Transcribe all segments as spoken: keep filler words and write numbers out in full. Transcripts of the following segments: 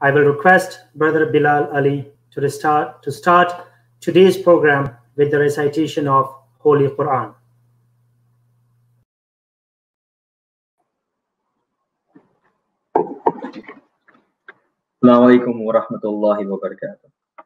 I will request Brother Bilal Ali to start, to start today's program with the recitation of Holy Quran. Assalamu alaikum wa rahmatullahi wa barakatuh.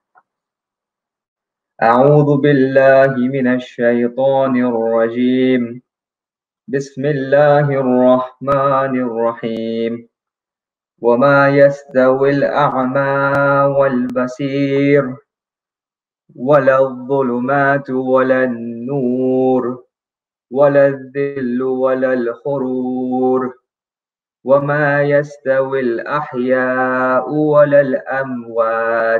أعوذ بالله من الشيطان الرجيم. بسم الله الرحمن الرحيم. وما يستوي الأعمى والبصير ولا الظلمات ولا النور ولا الذل ولا الحرور وما يستوي الأحياء ولا الأموات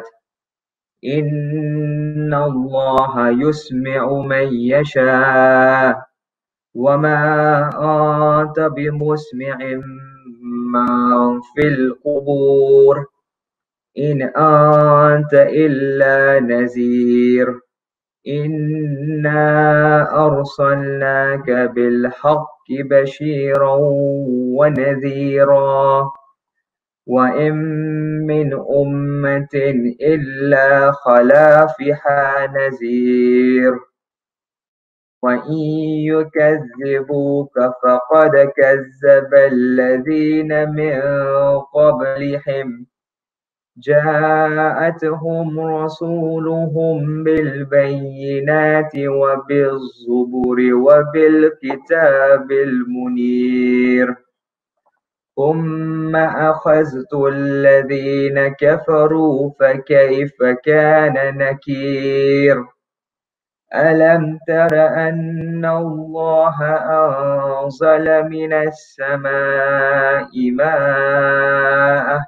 إن الله يسمع من يشاء وما أنت بمسمع من في القبور إن أنت إلا نذير إنا أرسلناك بالحق بشيرا ونذيرا وإن من أمة إلا خلا فيها نذير وإن يكذبوك فقد كذب الذين من قبلهم جاءتهم رسولهم بالبينات وبالزبر وبالكتاب المنير ثم أخذت الذين كفروا فكيف كان نكير ألم تر أن الله أنزل من السماء ماء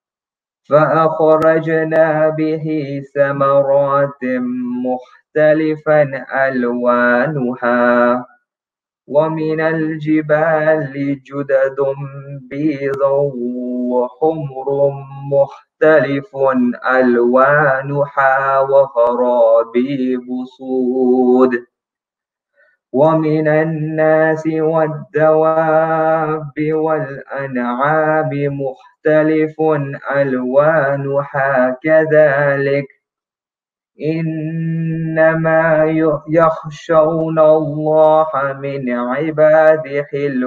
فأخرجنا به ثمرات مختلفا ألوانها ومن الجبال جدد بيض وحمر مختلف ألوانها وغرابيب سود ومن الناس والدواب والأنعام مختلف ألوانها كذلك إنما يخشون الله من عباده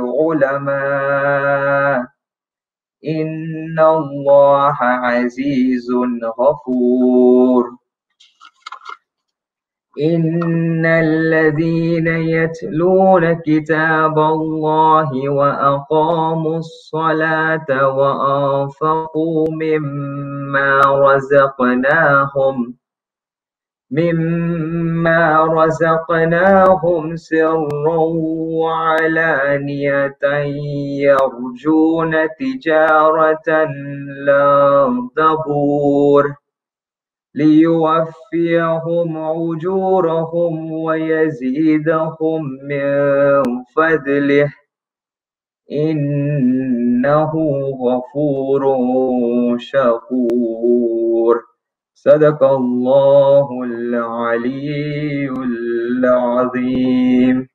العلماء إن الله عزيز غفور إن الذين يتلون كتاب الله وأقاموا الصلاة وأنفقوا مما رزقناهم مما رزقناهم سرا وعلانية يرجون تجارة لن تبور ليوفيهم أجورهم ويزيدهم من فضله إنه غفور شكور صدق الله العلي العظيم.